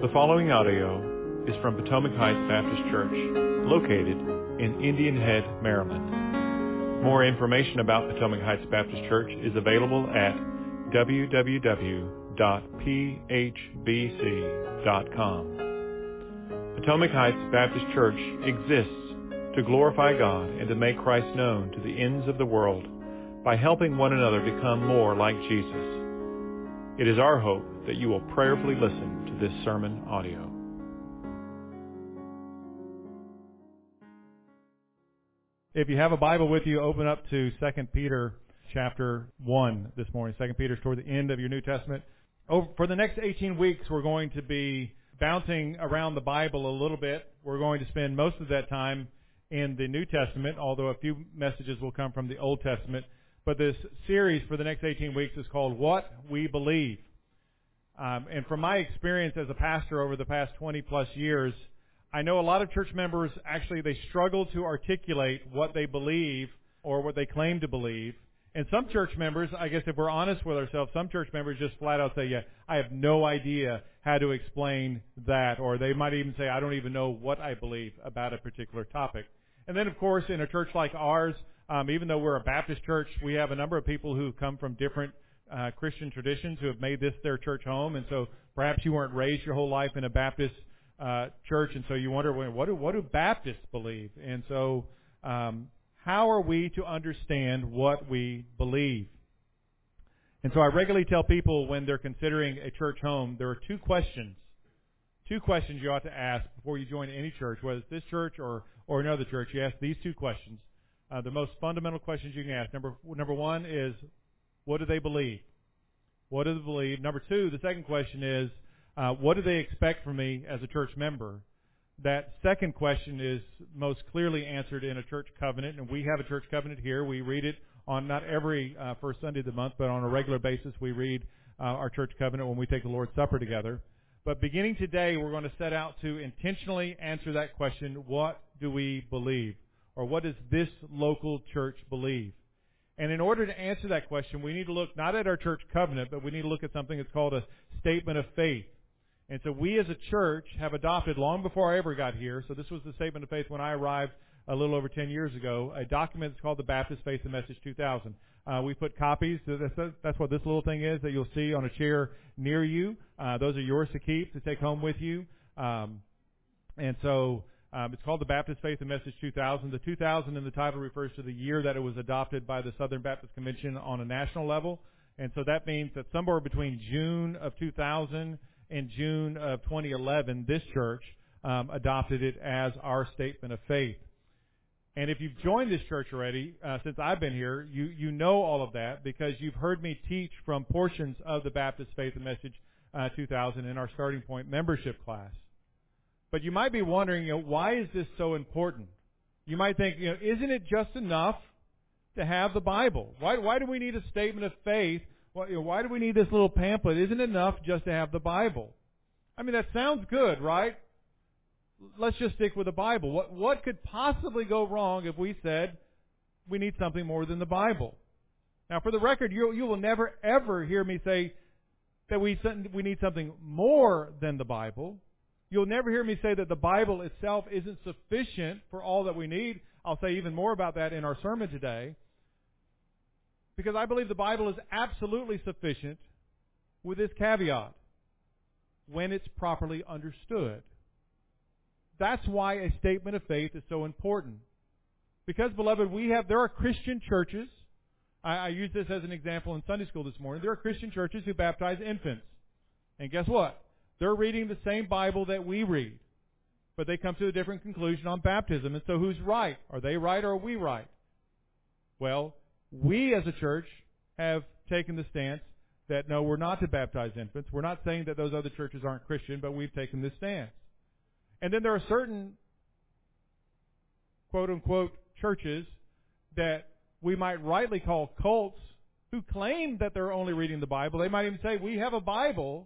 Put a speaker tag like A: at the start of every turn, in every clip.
A: The following audio is from Potomac Heights Baptist Church, located in Indian Head, Maryland. More information about Potomac Heights Baptist Church is available at www.phbc.com. Potomac Heights Baptist Church exists to glorify God and to make Christ known to the ends of the world by helping one another become more like Jesus. It is our hope that you will prayerfully listen to this sermon audio.
B: If you have a Bible with you, open up to 2 Peter chapter 1 this morning. 2 Peter is toward the end of your New Testament. For the next 18 weeks, we're going to be bouncing around the Bible a little bit. We're going to spend most of that time in the New Testament, although a few messages will come from the Old Testament. But this series for the next 18 weeks is called What We Believe. And from my experience as a pastor over the past 20 plus years, I know a lot of church members, actually, they struggle to articulate what they believe or what they claim to believe. And some church members, I guess if we're honest with ourselves, some church members just flat out say, yeah, I have no idea how to explain that. Or they might even say, I don't even know what I believe about a particular topic. And then, of course, in a church like ours, even though we're a Baptist church, we have a number of people who come from different Christian traditions who have made this their church home. And so perhaps you weren't raised your whole life in a Baptist church, and so you wonder, what do Baptists believe? And so how are we to understand what we believe? And so I regularly tell people when they're considering a church home, there are two questions you ought to ask before you join any church, whether it's this church or another church. You ask these two questions. The most fundamental questions you can ask. Number one is, what do they believe? What do they believe? Number two, the second question is, what do they expect from me as a church member? That second question is most clearly answered in a church covenant, and we have a church covenant here. We read it on not every first Sunday of the month, but on a regular basis we read our church covenant when we take the Lord's Supper together. But beginning today, we're going to set out to intentionally answer that question, what do we believe? Or what does this local church believe? And in order to answer that question, we need to look not at our church covenant, but we need to look at something that's called a statement of faith. And so we as a church have adopted, long before I ever got here, so this was the statement of faith when I arrived a little over 10 years ago, a document that's called the Baptist Faith and Message 2000. We put copies, that's what this little thing is that you'll see on a chair near you. Those are yours to keep, to take home with you. And so it's called the Baptist Faith and Message 2000. The 2000 in the title refers to the year that it was adopted by the Southern Baptist Convention on a national level. And so that means that somewhere between June of 2000 and June of 2011, this church adopted it as our statement of faith. And if you've joined this church already, since I've been here, you know all of that because you've heard me teach from portions of the Baptist Faith and Message 2000 in our starting point membership class. But you might be wondering, why is this so important? You might think, isn't it just enough to have the Bible? Why do we need a statement of faith? Why do we need this little pamphlet? Isn't it enough just to have the Bible? I mean, that sounds good, right? Let's just stick with the Bible. What could possibly go wrong if we said we need something more than the Bible? Now, for the record, you will never, ever hear me say that we need something more than the Bible. You'll never hear me say that the Bible itself isn't sufficient for all that we need. I'll say even more about that in our sermon today. Because I believe the Bible is absolutely sufficient with this caveat, when it's properly understood. That's why a statement of faith is so important. Because, beloved, there are Christian churches. I used this as an example in Sunday school this morning. There are Christian churches who baptize infants. And guess what? They're reading the same Bible that we read. But they come to a different conclusion on baptism. And so who's right? Are they right or are we right? Well, we as a church have taken the stance that no, we're not to baptize infants. We're not saying that those other churches aren't Christian, but we've taken this stance. And then there are certain, quote-unquote, churches that we might rightly call cults who claim that they're only reading the Bible. They might even say, we have a Bible,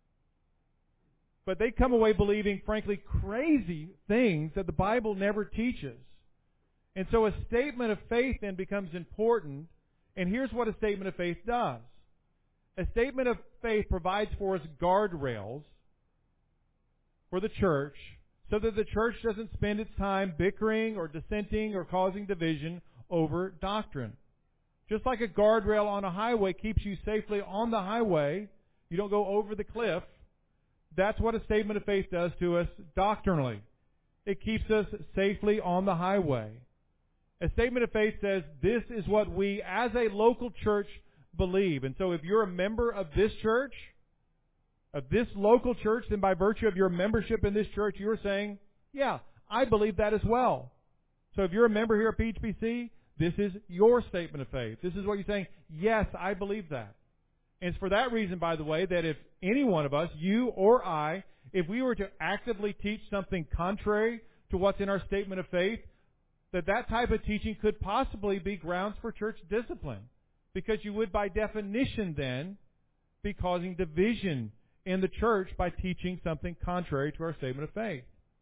B: but they come away believing, frankly, crazy things that the Bible never teaches. And so a statement of faith then becomes important, and here's what a statement of faith does. A statement of faith provides for us guardrails for the church so that the church doesn't spend its time bickering or dissenting or causing division over doctrine. Just like a guardrail on a highway keeps you safely on the highway, you don't go over the cliff, that's what a statement of faith does to us doctrinally. It keeps us safely on the highway. A statement of faith says, this is what we as a local church believe. And so if you're a member of this church, of this local church, then by virtue of your membership in this church, you're saying, yeah, I believe that as well. So if you're a member here at PHBC, this is your statement of faith. This is what you're saying, yes, I believe that. And it's for that reason, by the way, that if any one of us, you or I, if we were to actively teach something contrary to what's in our statement of faith, that type of teaching could possibly be grounds for church discipline. Because you would, by definition then, be causing division in the church by teaching something contrary to our statement of faith.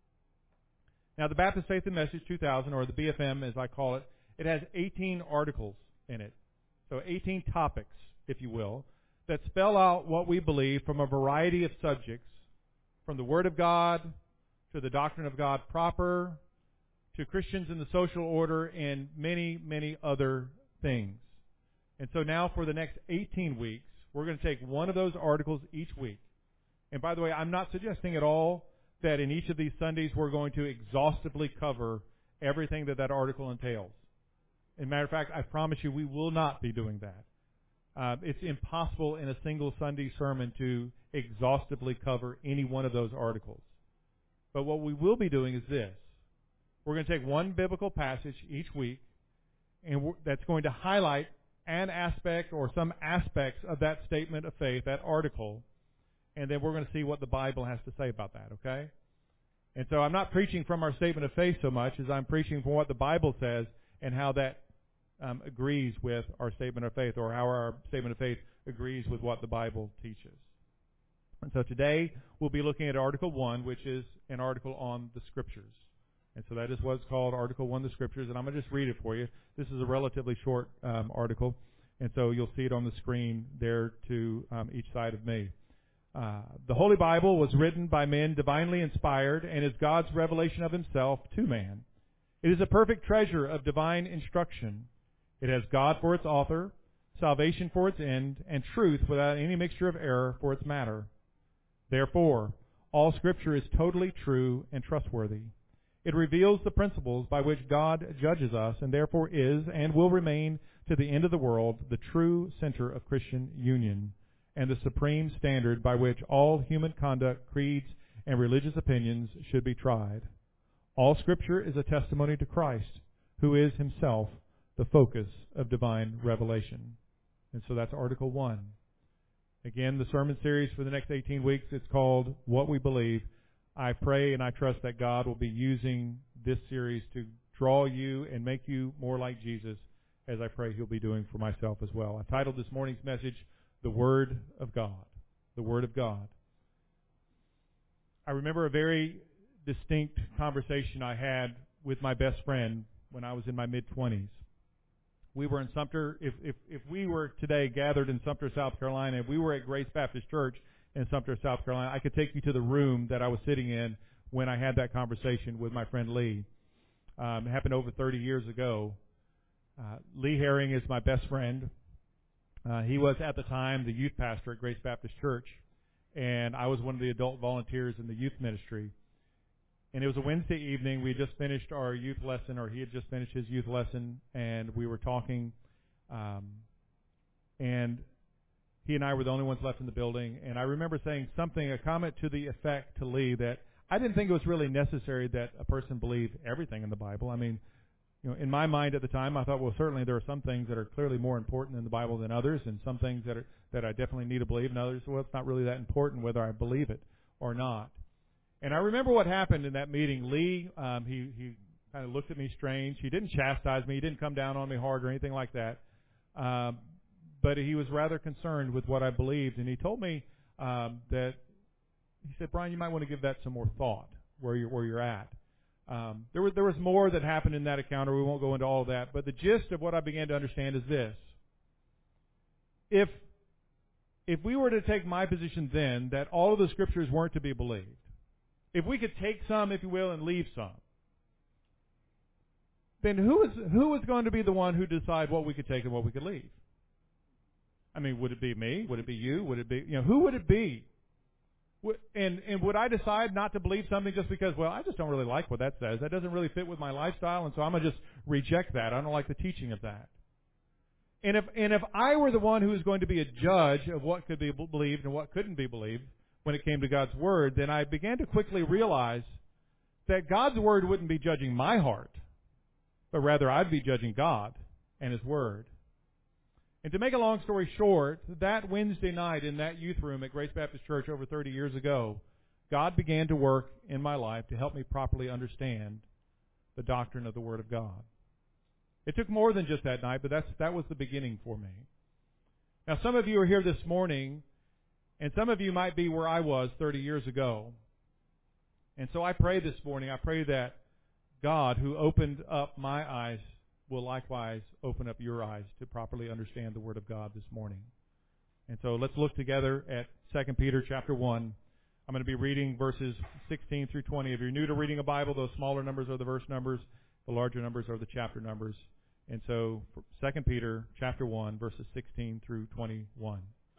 B: Now, the Baptist Faith and Message 2000, or the BFM as I call it, it has 18 articles in it. So 18 topics, if you will, that spell out what we believe from a variety of subjects, from the Word of God to the doctrine of God proper, to Christians in the social order, and many, many other things. And so now for the next 18 weeks, we're going to take one of those articles each week. And by the way, I'm not suggesting at all that in each of these Sundays we're going to exhaustively cover everything that article entails. As a matter of fact, I promise you we will not be doing that. It's impossible in a single Sunday sermon to exhaustively cover any one of those articles. But what we will be doing is this. We're going to take one biblical passage each week, and that's going to highlight an aspect or some aspects of that statement of faith, that article, and then we're going to see what the Bible has to say about that, okay? And so I'm not preaching from our statement of faith so much as I'm preaching from what the Bible says and how that agrees with our statement of faith, or how our statement of faith agrees with what the Bible teaches. And so today we'll be looking at Article 1, which is an article on the Scriptures. And so that is what's called Article 1, the Scriptures. And I'm going to just read it for you. This is a relatively short article, and so you'll see it on the screen there to each side of me. The Holy Bible was written by men divinely inspired and is God's revelation of Himself to man. It is a perfect treasure of divine instruction. It has God for its author, salvation for its end, and truth without any mixture of error for its matter. Therefore, all Scripture is totally true and trustworthy. It reveals the principles by which God judges us, and therefore is and will remain to the end of the world the true center of Christian union and the supreme standard by which all human conduct, creeds, and religious opinions should be tried. All Scripture is a testimony to Christ, who is Himself the focus of divine revelation. And so that's Article 1. Again, the sermon series for the next 18 weeks, it's called What We Believe. I pray and I trust that God will be using this series to draw you and make you more like Jesus, as I pray He'll be doing for myself as well. I titled this morning's message, The Word of God. The Word of God. I remember a very distinct conversation I had with my best friend when I was in my mid-20s. We were in Sumter. If we were today gathered in Sumter, South Carolina, if we were at Grace Baptist Church in Sumter, South Carolina, I could take you to the room that I was sitting in when I had that conversation with my friend Lee. It happened over 30 years ago. Lee Herring is my best friend. He was at the time the youth pastor at Grace Baptist Church, and I was one of the adult volunteers in the youth ministry. And it was a Wednesday evening. We had just finished our youth lesson, or he had just finished his youth lesson, and we were talking. And he and I were the only ones left in the building. And I remember saying something, a comment to the effect to Lee that I didn't think it was really necessary that a person believe everything in the Bible. I mean, you know, in my mind at the time, I thought, well, certainly there are some things that are clearly more important in the Bible than others, and some things that I definitely need to believe, and others, well, it's not really that important whether I believe it or not. And I remember what happened in that meeting. Lee, he kind of looked at me strange. He didn't chastise me. He didn't come down on me hard or anything like that. But he was rather concerned with what I believed. And he told me that, he said, Brian, you might want to give that some more thought where you're at. There was more that happened in that encounter. We won't go into all of that. But the gist of what I began to understand is this. If we were to take my position then that all of the Scriptures weren't to be believed, if we could take some, if you will, and leave some, then who is going to be the one who decide what we could take and what we could leave? I mean, would it be me? Would it be you? Would it be, who would it be? And would I decide not to believe something just because, well, I just don't really like what that says. That doesn't really fit with my lifestyle, and so I'm going to just reject that. I don't like the teaching of that. And if I were the one who was going to be a judge of what could be believed and what couldn't be believed when it came to God's Word, then I began to quickly realize that God's Word wouldn't be judging my heart, but rather I'd be judging God and His Word. And to make a long story short, that Wednesday night in that youth room at Grace Baptist Church over 30 years ago, God began to work in my life to help me properly understand the doctrine of the Word of God. It took more than just that night, but that was the beginning for me. Now, some of you are here this morning, and some of you might be where I was 30 years ago. And so I pray this morning, I pray that God, who opened up my eyes, will likewise open up your eyes to properly understand the Word of God this morning. And so let's look together at 2 Peter chapter 1. I'm going to be reading verses 16 through 20. If you're new to reading a Bible, those smaller numbers are the verse numbers. The larger numbers are the chapter numbers. And so 2 Peter chapter 1, verses 16 through 21.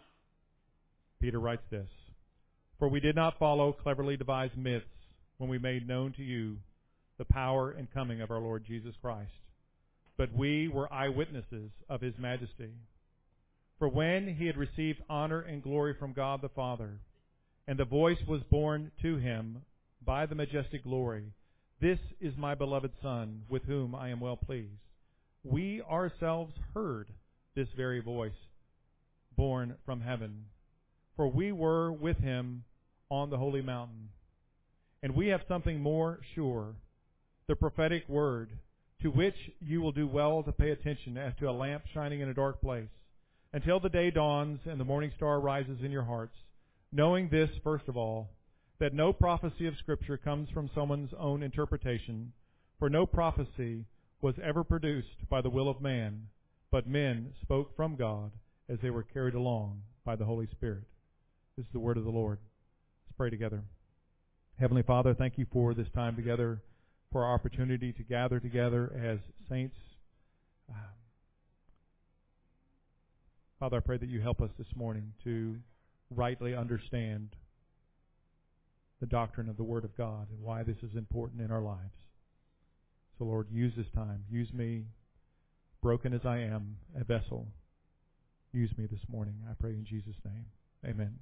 B: Peter writes this, "For we did not follow cleverly devised myths when we made known to you the power and coming of our Lord Jesus Christ. But we were eyewitnesses of His majesty. For when He had received honor and glory from God the Father, and the voice was borne to Him by the majestic glory, 'This is my beloved Son, with whom I am well pleased,' we ourselves heard this very voice borne from heaven. For we were with Him on the holy mountain. And we have something more sure, the prophetic word, to which you will do well to pay attention as to a lamp shining in a dark place, until the day dawns and the morning star rises in your hearts, knowing this, first of all, that no prophecy of Scripture comes from someone's own interpretation, for no prophecy was ever produced by the will of man, but men spoke from God as they were carried along by the Holy Spirit." This is the word of the Lord. Let's pray together. Heavenly Father, thank you for this time together, for our opportunity to gather together as saints. Father, I pray that you help us this morning to rightly understand the doctrine of the Word of God and why this is important in our lives. So, Lord, use this time. Use me, broken as I am, a vessel. Use me this morning, I pray in Jesus' name. Amen.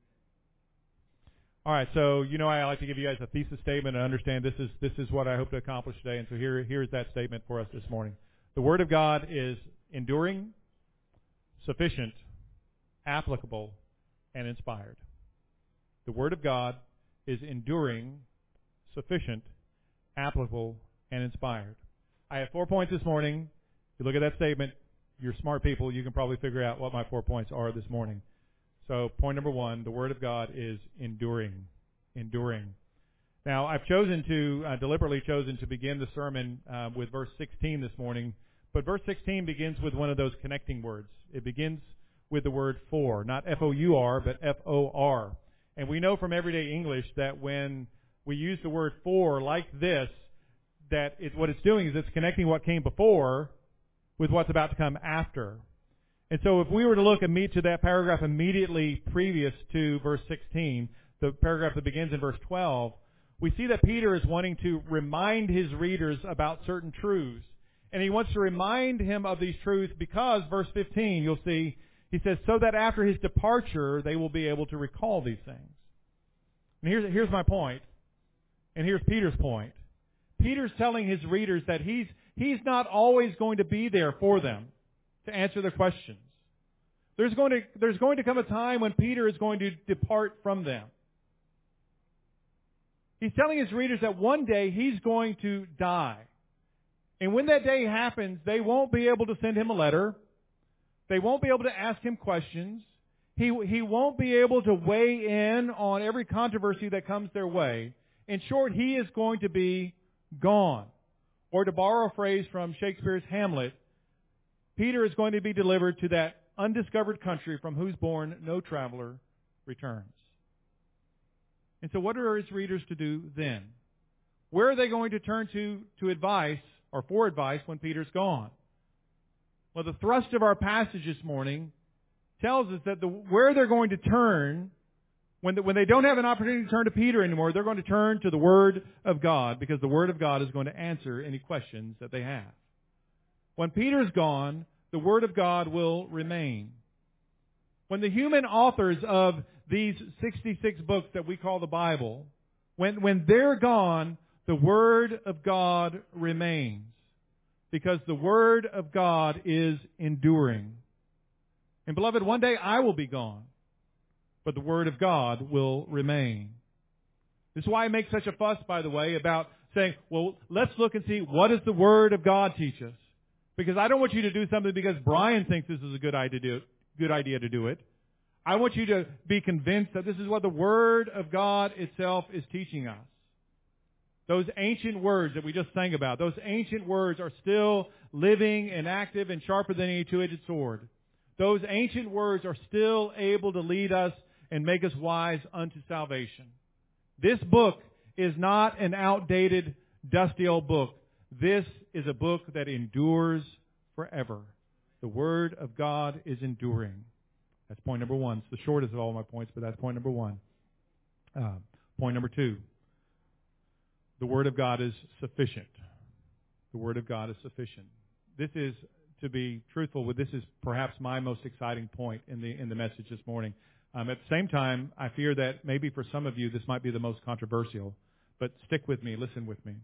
B: All right, so I like to give you guys a thesis statement and understand this is what I hope to accomplish today. And so here's that statement for us this morning. The Word of God is enduring, sufficient, applicable, and inspired. The Word of God is enduring, sufficient, applicable, and inspired. I have 4 points this morning. If you look at that statement, you're smart people. You can probably figure out what my 4 points are this morning. So point number 1, the Word of God is enduring. Enduring. Now, I've deliberately chosen to begin the sermon with verse 16 this morning. But verse 16 begins with one of those connecting words. It begins with the word for, not F-O-U-R, but F-O-R. And we know from everyday English that when we use the word for like this, what it's doing is it's connecting what came before with what's about to come after. And so if we were to look to that paragraph immediately previous to verse 16, the paragraph that begins in verse 12, we see that Peter is wanting to remind his readers about certain truths. And he wants to remind him of these truths because, verse 15, you'll see, he says, so that after his departure, they will be able to recall these things. And here's my point, and here's Peter's point. Peter's telling his readers that he's not always going to be there for them to answer their questions. There's going to come a time when Peter is going to depart from them. He's telling his readers that one day he's going to die. And when that day happens, they won't be able to send him a letter. They won't be able to ask him questions. He won't be able to weigh in on every controversy that comes their way. In short, he is going to be gone. Or to borrow a phrase from Shakespeare's Hamlet, Peter is going to be delivered to that undiscovered country from whose bourne no traveler returns. And so what are his readers to do then? Where are they going to turn to advice or for advice when Peter's gone? Well, the thrust of our passage this morning tells us that where they're going to turn when they don't have an opportunity to turn to Peter anymore, they're going to turn to the Word of God, because the Word of God is going to answer any questions that they have. When Peter's gone, the Word of God will remain. When the human authors of these 66 books that we call the Bible, when they're gone, the Word of God remains. Because the Word of God is enduring. And beloved, one day I will be gone, but the Word of God will remain. This is why I make such a fuss, by the way, about saying, well, let's look and see, what does the Word of God teach us? Because I don't want you to do something because Brian thinks this is a good idea to do it. I want you to be convinced that this is what the Word of God itself is teaching us. Those ancient words that we just sang about, those ancient words are still living and active and sharper than any two-edged sword. Those ancient words are still able to lead us and make us wise unto salvation. This book is not an outdated, dusty old book. This is a book that endures forever. The Word of God is enduring. That's point number one. It's the shortest of all my points, but that's point number one. Point number two. The Word of God is sufficient. The Word of God is sufficient. This is, to be truthful with, this is perhaps my most exciting point in the message this morning. At the same time, I fear that maybe for some of you this might be the most controversial. But stick with me, listen with me.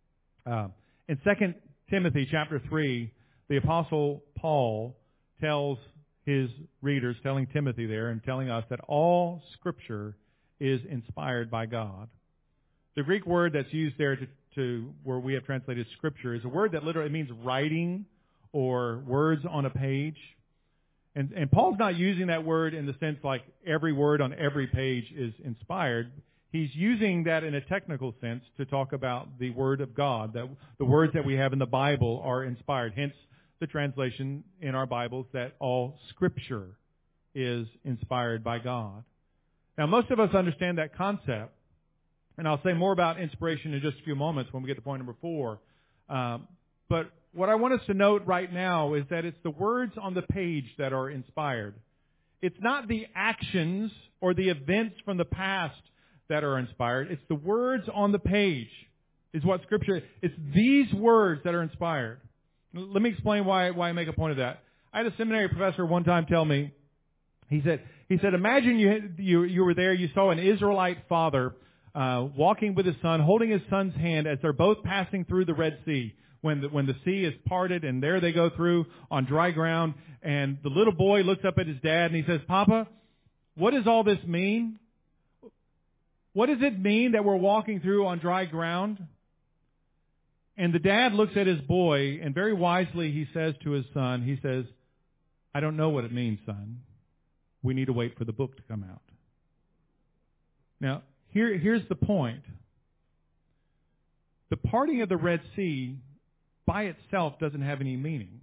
B: In 2 Timothy chapter 3, the Apostle Paul tells his readers, telling Timothy there and telling us that all Scripture is inspired by God. The Greek word that's used there to where we have translated Scripture is a word that literally means writing or words on a page. And Paul's not using that word in the sense like every word on every page is inspired. He's using that in a technical sense to talk about the Word of God, that the words that we have in the Bible are inspired. Hence the translation in our Bibles that all Scripture is inspired by God. Now, most of us understand that concept. And I'll say more about inspiration in just a few moments when we get to point number 4. But what I want us to note right now is that it's the words on the page that are inspired. It's not the actions or the events from the past that are inspired. It's the words on the page is what Scripture is. It's these words that are inspired. Let me explain why I make a point of that. I had a seminary professor one time tell me, he said, imagine you were there, you saw an Israelite father walking with his son, holding his son's hand as they're both passing through the Red Sea. When the sea is parted and there they go through on dry ground, and the little boy looks up at his dad and he says, Papa, what does all this mean? What does it mean that we're walking through on dry ground? And the dad looks at his boy and very wisely he says to his son, he says, I don't know what it means, son. We need to wait for the book to come out. Now, here's the point. The parting of the Red Sea by itself doesn't have any meaning.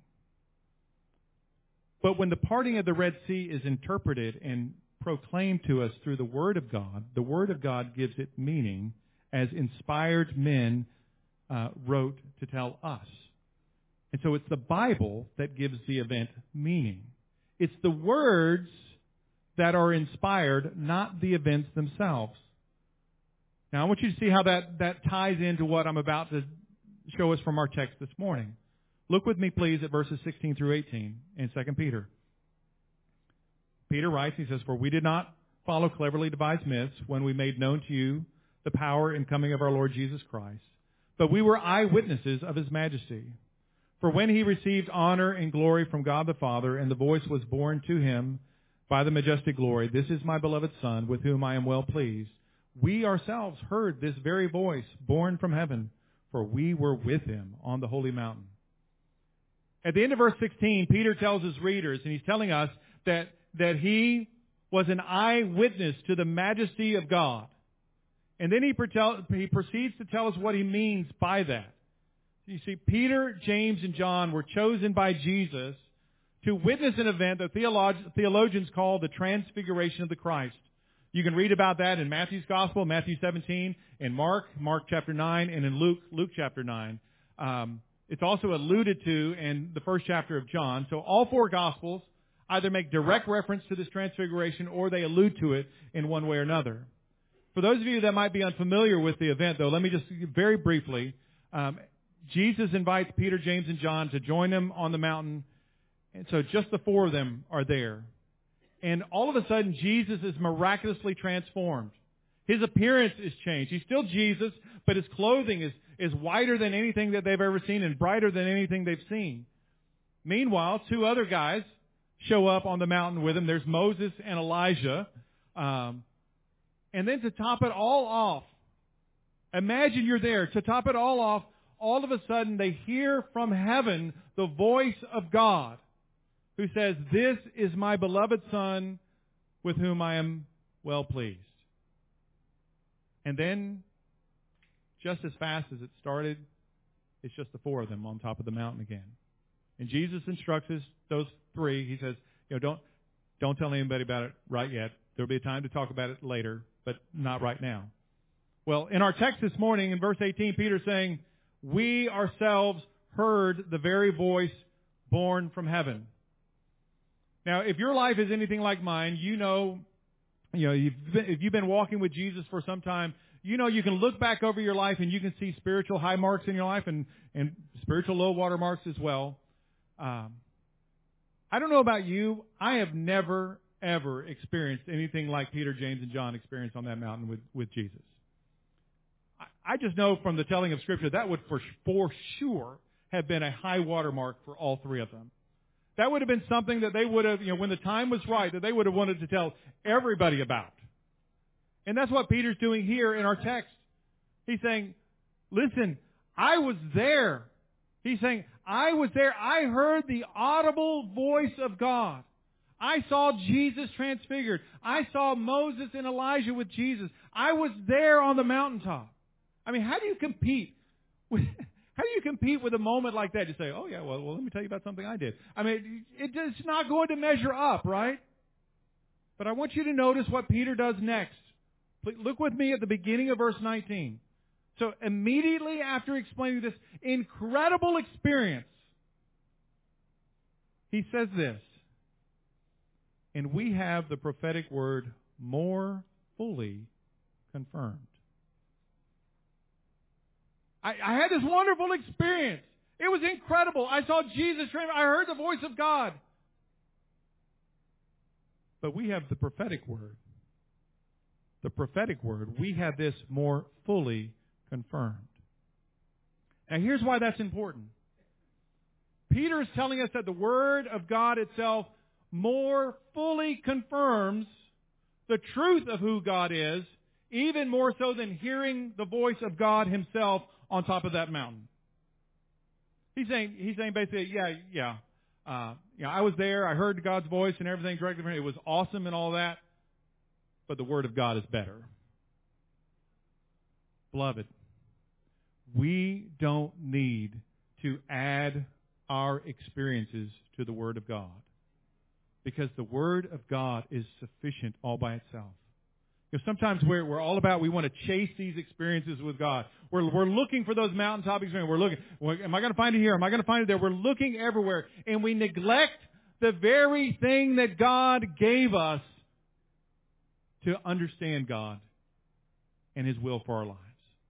B: But when the parting of the Red Sea is interpreted and proclaimed to us through the Word of God gives it meaning as inspired men wrote to tell us. And so it's the Bible that gives the event meaning. It's the words that are inspired, not the events themselves. Now, I want you to see how that ties into what I'm about to show us from our text this morning. Look with me, please, at verses 16 through 18 in 2 Peter. Peter writes, he says, For we did not follow cleverly devised myths when we made known to you the power and coming of our Lord Jesus Christ, but we were eyewitnesses of His majesty. For when He received honor and glory from God the Father, and the voice was borne to Him by the majestic glory, This is my beloved Son, with whom I am well pleased. We ourselves heard this very voice borne from heaven, for we were with Him on the holy mountain. At the end of verse 16, Peter tells his readers, and he's telling us that he was an eyewitness to the majesty of God. And then he proceeds to tell us what he means by that. You see, Peter, James, and John were chosen by Jesus to witness an event that theologians call the transfiguration of the Christ. You can read about that in Matthew's Gospel, Matthew 17, in Mark chapter 9, and in Luke chapter 9. It's also alluded to in the first chapter of John. So all four Gospels either make direct reference to this transfiguration or they allude to it in one way or another. For those of you that might be unfamiliar with the event, though, let me just very briefly, Jesus invites Peter, James, and John to join him on the mountain. And so just the four of them are there. And all of a sudden, Jesus is miraculously transformed. His appearance is changed. He's still Jesus, but his clothing is whiter than anything that they've ever seen and brighter than anything they've seen. Meanwhile, two other guys show up on the mountain with him. There's Moses and Elijah. And then to top it all off, imagine you're there. To top it all off, all of a sudden they hear from heaven the voice of God, who says, "This is my beloved Son, with whom I am well pleased." And then, just as fast as it started, it's just the four of them on top of the mountain again. And Jesus instructs those three. He says, don't tell anybody about it right yet. There'll be a time to talk about it later, but not right now. Well, in our text this morning, in verse 18, Peter's saying, "We ourselves heard the very voice born from heaven." Now, if your life is anything like mine, if you've been walking with Jesus for some time, you can look back over your life and you can see spiritual high marks in your life and spiritual low water marks as well. I don't know about you. I have never, ever experienced anything like Peter, James, and John experienced on that mountain with Jesus. I just know from the telling of Scripture that would for sure have been a high water mark for all three of them. That would have been something that they would have, when the time was right, that they would have wanted to tell everybody about. And that's what Peter's doing here in our text. He's saying, listen, I was there. He's saying, I was there. I heard the audible voice of God. I saw Jesus transfigured. I saw Moses and Elijah with Jesus. I was there on the mountaintop. I mean, how do you compete with a moment like that? You say, oh yeah, well, let me tell you about something I did. I mean, it's not going to measure up, right? But I want you to notice what Peter does next. Please look with me at the beginning of verse 19. So immediately after explaining this incredible experience, he says this, "And we have the prophetic word more fully confirmed." I had this wonderful experience. It was incredible. I saw Jesus. I heard the voice of God. But we have the prophetic word. The prophetic word. We have this more fully confirmed. Now here's why that's important. Peter is telling us that the Word of God itself more fully confirms the truth of who God is, even more so than hearing the voice of God Himself on top of that mountain. He's saying basically, I was there, I heard God's voice and everything directly from Him. It was awesome and all that, but the Word of God is better. Beloved, we don't need to add our experiences to the Word of God, because the Word of God is sufficient all by itself. Because sometimes we're all about, we want to chase these experiences with God. We're looking for those mountaintop experiences. We're looking, am I going to find it here? Am I going to find it there? We're looking everywhere. And we neglect the very thing that God gave us to understand God and His will for our lives.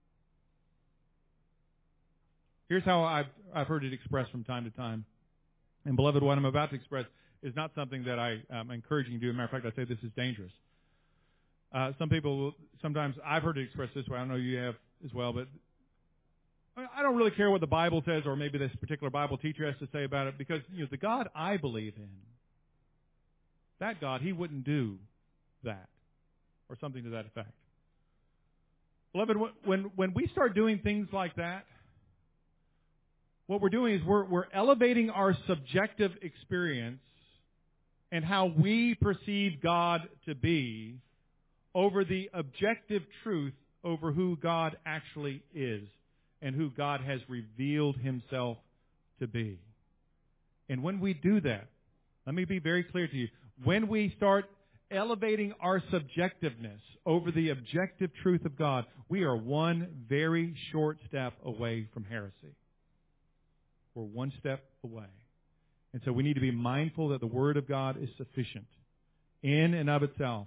B: Here's how I've heard it expressed from time to time. And beloved, what I'm about to express is not something that I'm encouraging you to do. As a matter of fact, I say this is dangerous. Some people, sometimes I've heard it expressed this way. I don't know you have as well, but I don't really care what the Bible says, or maybe this particular Bible teacher has to say about it, because the God I believe in, that God, He wouldn't do that, or something to that effect. Beloved, when we start doing things like that, what we're doing is we're elevating our subjective experience and how we perceive God to be over the objective truth over who God actually is and who God has revealed Himself to be. And when we do that, let me be very clear to you, when we start elevating our subjectiveness over the objective truth of God, we are one very short step away from heresy. We're one step away. And so we need to be mindful that the Word of God is sufficient in and of itself.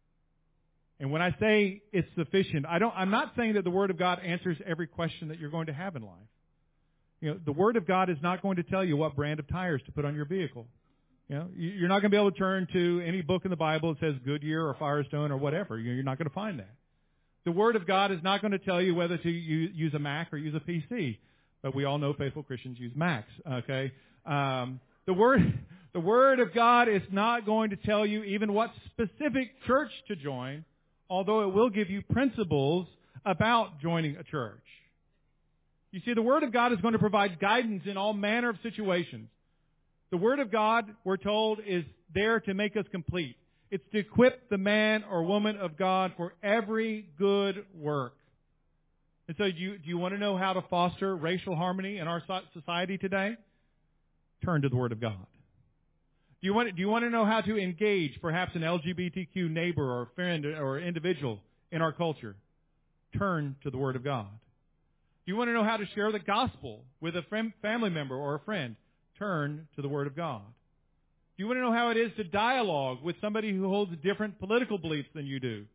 B: And when I say it's sufficient, I'm not saying that the Word of God answers every question that you're going to have in life. You know, the Word of God is not going to tell you what brand of tires to put on your vehicle. You know, you're not going to be able to turn to any book in the Bible that says Goodyear or Firestone or whatever. You're not going to find that. The Word of God is not going to tell you whether to use a Mac or use a PC. But we all know faithful Christians use Macs, okay? The Word of God is not going to tell you even what specific church to join, although it will give you principles about joining a church. You see, the Word of God is going to provide guidance in all manner of situations. The Word of God, we're told, is there to make us complete. It's to equip the man or woman of God for every good work. And so do you want to know how to foster racial harmony in our society today? Turn to the Word of God. Do you want to know how to engage perhaps an LGBTQ neighbor or friend or individual in our culture? Turn to the Word of God. Do you want to know how to share the gospel with a family member or a friend? Turn to the Word of God. Do you want to know how it is to dialogue with somebody who holds different political beliefs than you do?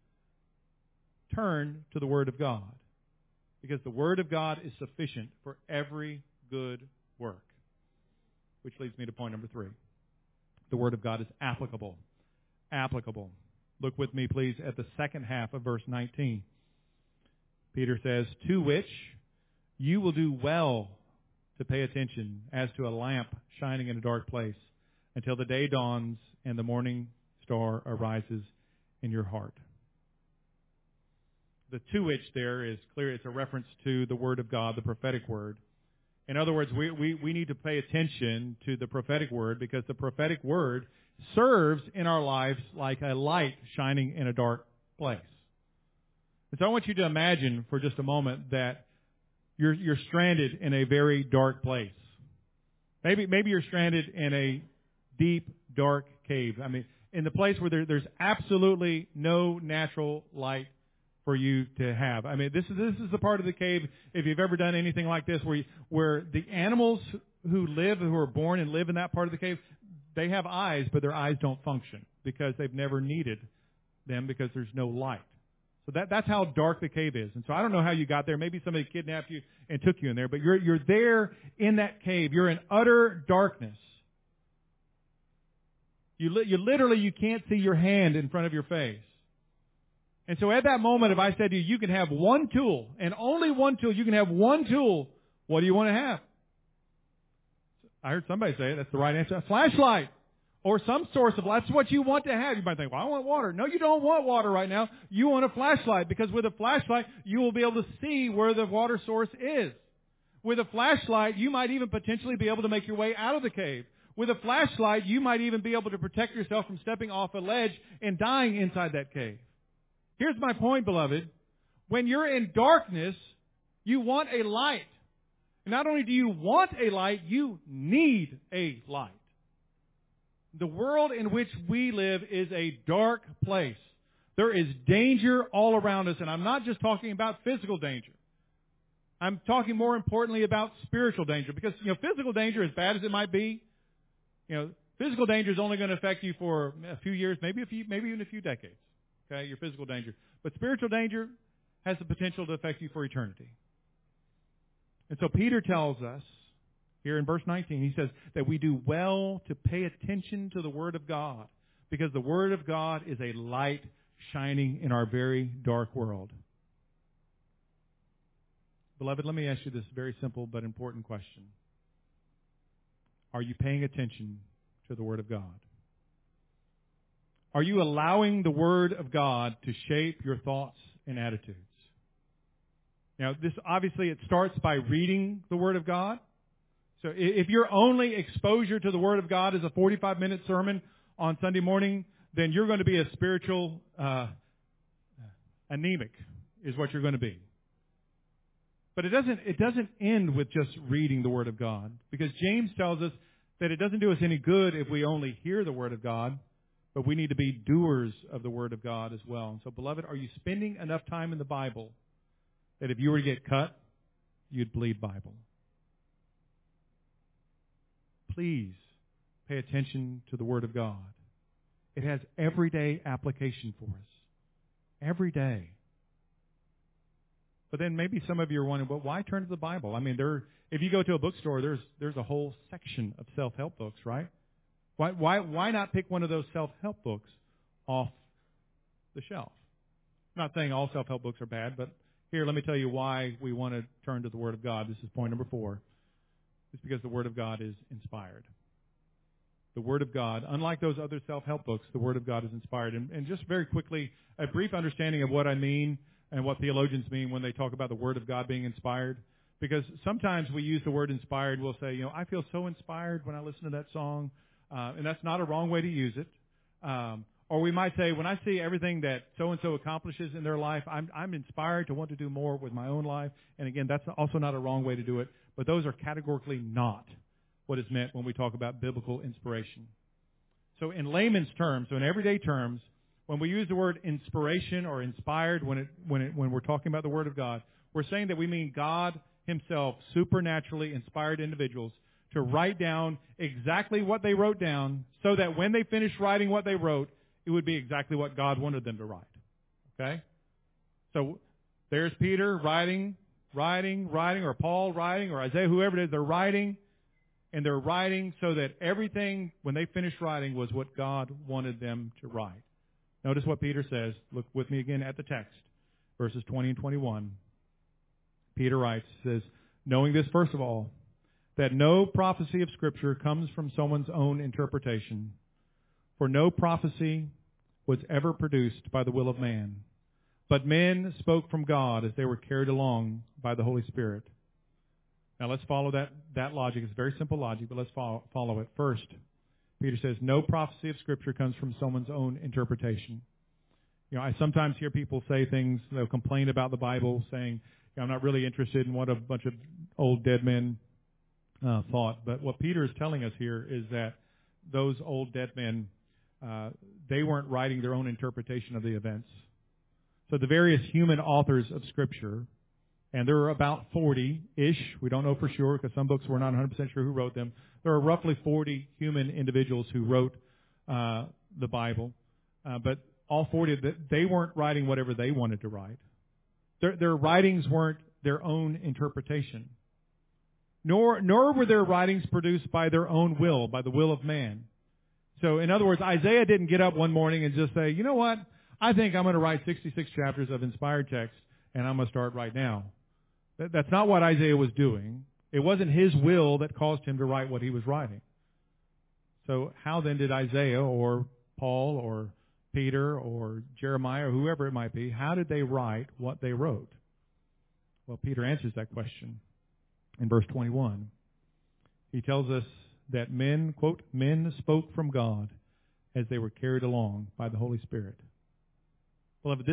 B: Turn to the Word of God. Because the Word of God is sufficient for every good work. Which leads me to point number 3. The Word of God is applicable. Applicable. Look with me, please, at the second half of verse 19. Peter says, to which you will do well to pay attention as to a lamp shining in a dark place until the day dawns and the morning star arises in your heart. The to which there is clear. It's a reference to the Word of God, the prophetic word. In other words, we need to pay attention to the prophetic word because the prophetic word serves in our lives like a light shining in a dark place. And so I want you to imagine for just a moment that you're stranded in a very dark place. Maybe you're stranded in a deep, dark cave. I mean, in the place where there's absolutely no natural light for you to have. I mean, this is the part of the cave, if you've ever done anything like this, where the animals who are born and live in that part of the cave, they have eyes, but their eyes don't function because they've never needed them because there's no light. So that's how dark the cave is. And so I don't know how you got there. Maybe somebody kidnapped you and took you in there, but you're there in that cave. You're in utter darkness. You literally, you can't see your hand in front of your face. And so at that moment, if I said to you, you can have one tool, and only one tool, you can have one tool, what do you want to have? I heard somebody say it, that's the right answer, a flashlight. Or some source of light. That's what you want to have. You might think, well, I want water. No, you don't want water right now. You want a flashlight, because with a flashlight, you will be able to see where the water source is. With a flashlight, you might even potentially be able to make your way out of the cave. With a flashlight, you might even be able to protect yourself from stepping off a ledge and dying inside that cave. Here's my point, beloved. When you're in darkness, you want a light. And not only do you want a light, you need a light. The world in which we live is a dark place. There is danger all around us, and I'm not just talking about physical danger. I'm talking more importantly about spiritual danger, because, physical danger, as bad as it might be, physical danger is only going to affect you for a few years, maybe even a few decades. Okay, your physical danger. But spiritual danger has the potential to affect you for eternity. And so Peter tells us, here in verse 19, he says that we do well to pay attention to the Word of God, because the Word of God is a light shining in our very dark world. Beloved, let me ask you this very simple but important question. Are you paying attention to the Word of God? Are you allowing the Word of God to shape your thoughts and attitudes? Now, this obviously it starts by reading the Word of God. So if your only exposure to the Word of God is a 45-minute sermon on Sunday morning, then you're going to be a spiritual anemic, is what you're going to be. But it doesn't end with just reading the Word of God, because James tells us that it doesn't do us any good if we only hear the Word of God, but we need to be doers of the Word of God as well. And so, beloved, are you spending enough time in the Bible that if you were to get cut, you'd bleed Bible? Please pay attention to the Word of God. It has everyday application for us. Every day. But then maybe some of you are wondering, well, why turn to the Bible? I mean, if you go to a bookstore, there's a whole section of self-help books, right? Why not pick one of those self-help books off the shelf? I'm not saying all self-help books are bad, but here, let me tell you why we want to turn to the Word of God. This is point number 4. It's because the Word of God is inspired. The Word of God, unlike those other self-help books, the Word of God is inspired. And just very quickly, a brief understanding of what I mean and what theologians mean when they talk about the Word of God being inspired. Because sometimes we use the word inspired, we'll say, I feel so inspired when I listen to that song. And that's not a wrong way to use it. Or we might say, when I see everything that so-and-so accomplishes in their life, I'm inspired to want to do more with my own life. And again, that's also not a wrong way to do it. But those are categorically not what is meant when we talk about biblical inspiration. So in layman's terms, so in everyday terms, when we use the word inspiration or inspired when we're talking about the Word of God, we're saying that we mean God Himself supernaturally inspired individuals to write down exactly what they wrote down so that when they finished writing what they wrote, it would be exactly what God wanted them to write. Okay? So there's Peter writing, or Paul writing, or Isaiah, whoever it is, they're writing. And they're writing so that everything, when they finished writing, was what God wanted them to write. Notice what Peter says. Look with me again at the text, verses 20 and 21. Peter writes, says, knowing this, first of all, that no prophecy of Scripture comes from someone's own interpretation. For no prophecy was ever produced by the will of man, but men spoke from God as they were carried along by the Holy Spirit. Now let's follow that logic. It's very simple logic, but let's follow it. First, Peter says, no prophecy of Scripture comes from someone's own interpretation. I sometimes hear people say things, they'll complain about the Bible, saying, I'm not really interested in what a bunch of old dead men thought. But what Peter is telling us here is that those old dead men, they weren't writing their own interpretation of the events. So the various human authors of Scripture, and there are about 40-ish. We don't know for sure because some books we're not 100% sure who wrote them. There are roughly 40 human individuals who wrote the Bible. But all 40 of them, they weren't writing whatever they wanted to write. Their writings weren't their own interpretation. Nor were their writings produced by their own will, by the will of man. So in other words, Isaiah didn't get up one morning and just say, you know what? I think I'm going to write 66 chapters of inspired text, and I'm going to start right now. That's not what Isaiah was doing. It wasn't his will that caused him to write what he was writing. So how then did Isaiah or Paul or Peter or Jeremiah or whoever it might be, how did they write what they wrote? Well, Peter answers that question in verse 21. He tells us that men, quote, men spoke from God as they were carried along by the Holy Spirit. Beloved,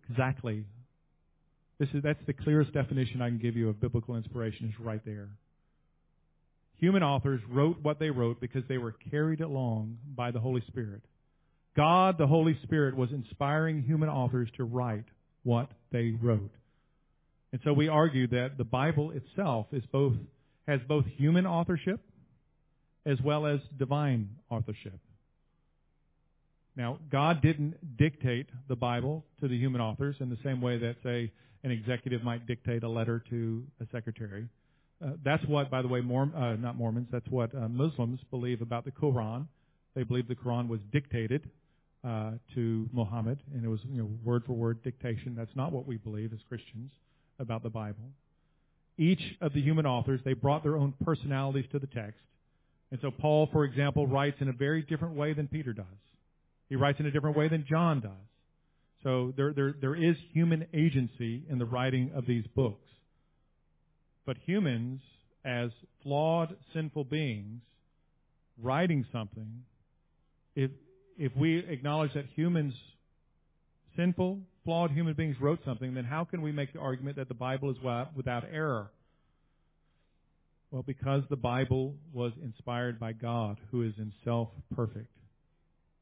B: that's the clearest definition I can give you of biblical inspiration is right there. Human authors wrote what they wrote because they were carried along by the Holy Spirit. God, the Holy Spirit, was inspiring human authors to write what they wrote. And so we argue that the Bible itself has both human authorship as well as divine authorship. Now, God didn't dictate the Bible to the human authors in the same way that, say, an executive might dictate a letter to a secretary. That's what, by the way, not Mormons, that's what Muslims believe about the Quran. They believe the Quran was dictated to Muhammad, and it was word for word dictation. That's not what we believe as Christians about the Bible. Each of the human authors, they brought their own personalities to the text. And so Paul, for example, writes in a very different way than Peter does. He writes in a different way than John does. So there is human agency in the writing of these books. But humans, as flawed, sinful beings, writing something, if we acknowledge that humans, sinful, flawed human beings wrote something, then how can we make the argument that the Bible is without error? Well, because the Bible was inspired by God, who is himself perfect.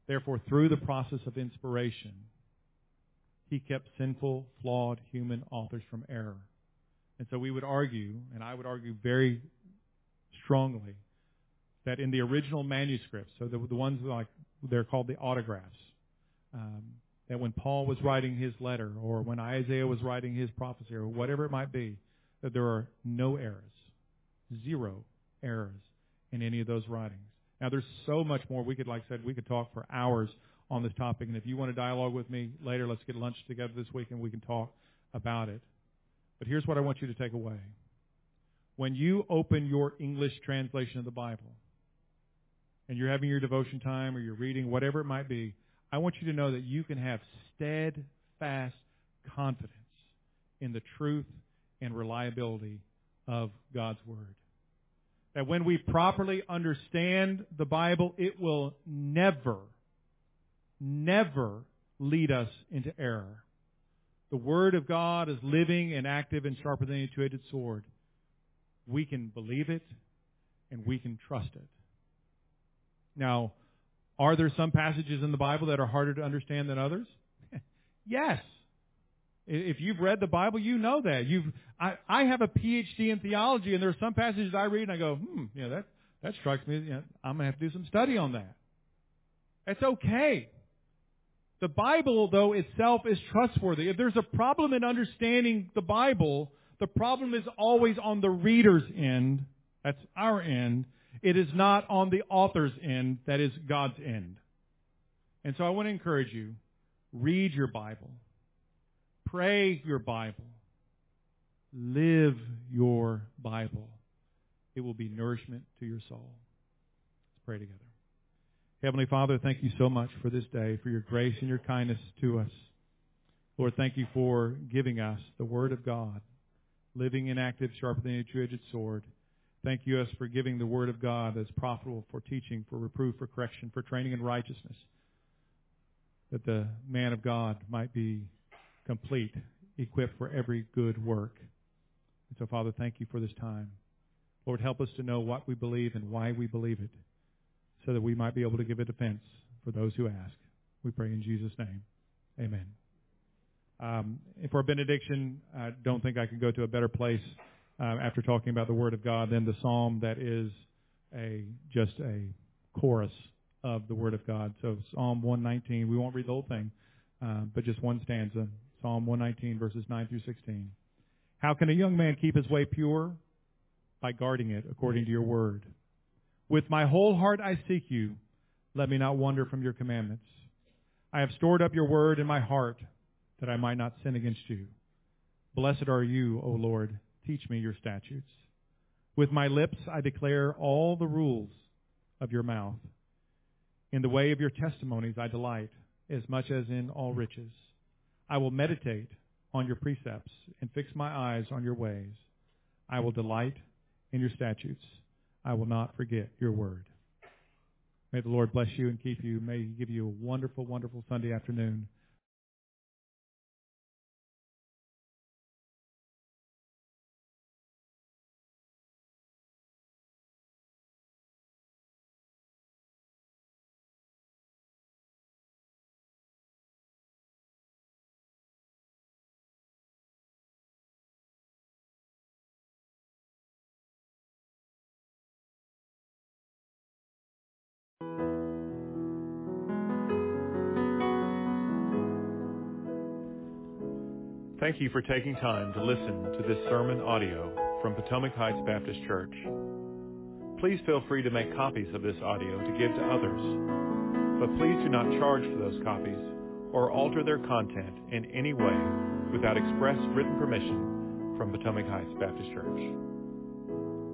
B: Therefore, through the process of inspiration, he kept sinful, flawed human authors from error. And so we would argue, and I would argue very strongly, that in the original manuscripts, so the ones like they're called the autographs, that when Paul was writing his letter, or when Isaiah was writing his prophecy, or whatever it might be, that there are no errors, 0 errors in any of those writings. Now, there's so much more. We could, like I said, we could talk for hours on this topic. And if you want to dialogue with me later, let's get lunch together this week and we can talk about it. But here's what I want you to take away. When you open your English translation of the Bible, and you're having your devotion time or you're reading, whatever it might be, I want you to know that you can have steadfast confidence in the truth and reliability of God's Word. That when we properly understand the Bible, it will never lead us into error. The Word of God is living and active and sharper than any two-edged sword. We can believe it and we can trust it. Now, are there some passages in the Bible that are harder to understand than others? Yes. If you've read the Bible, you know that. I have a PhD in theology, and there are some passages I read and I go, that strikes me. I'm going to have to do some study on that. That's okay. The Bible, though, itself is trustworthy. If there's a problem in understanding the Bible, the problem is always on the reader's end. That's our end. It is not on the author's end. That is God's end. And so I want to encourage you, read your Bible. Pray your Bible. Live your Bible. It will be nourishment to your soul. Let's pray together. Heavenly Father, thank you so much for this day, for your grace and your kindness to us. Lord, thank you for giving us the Word of God, living and active, sharper than any two-edged sword. Thank you for giving the Word of God as profitable for teaching, for reproof, for correction, for training in righteousness, that the man of God might be complete, equipped for every good work. And so, Father, thank you for this time. Lord, help us to know what we believe and why we believe it, so that we might be able to give a defense for those who ask. We pray in Jesus' name. Amen. For a benediction, I don't think I can go to a better place after talking about the Word of God than the psalm that is just a chorus of the Word of God. So Psalm 119, we won't read the whole thing, but just one stanza. Psalm 119, verses 9 through 16. How can a young man keep his way pure? By guarding it according to your word. With my whole heart I seek you. Let me not wander from your commandments. I have stored up your word in my heart, that I might not sin against you. Blessed are you, O Lord. Teach me your statutes. With my lips I declare all the rules of your mouth. In the way of your testimonies I delight, as much as in all riches. I will meditate on your precepts and fix my eyes on your ways. I will delight in your statutes. I will not forget your word. May the Lord bless you and keep you. May He give you a wonderful, wonderful Sunday afternoon.
A: Thank you for taking time to listen to this sermon audio from Potomac Heights Baptist Church. Please feel free to make copies of this audio to give to others, but please do not charge for those copies or alter their content in any way without express written permission from Potomac Heights Baptist Church.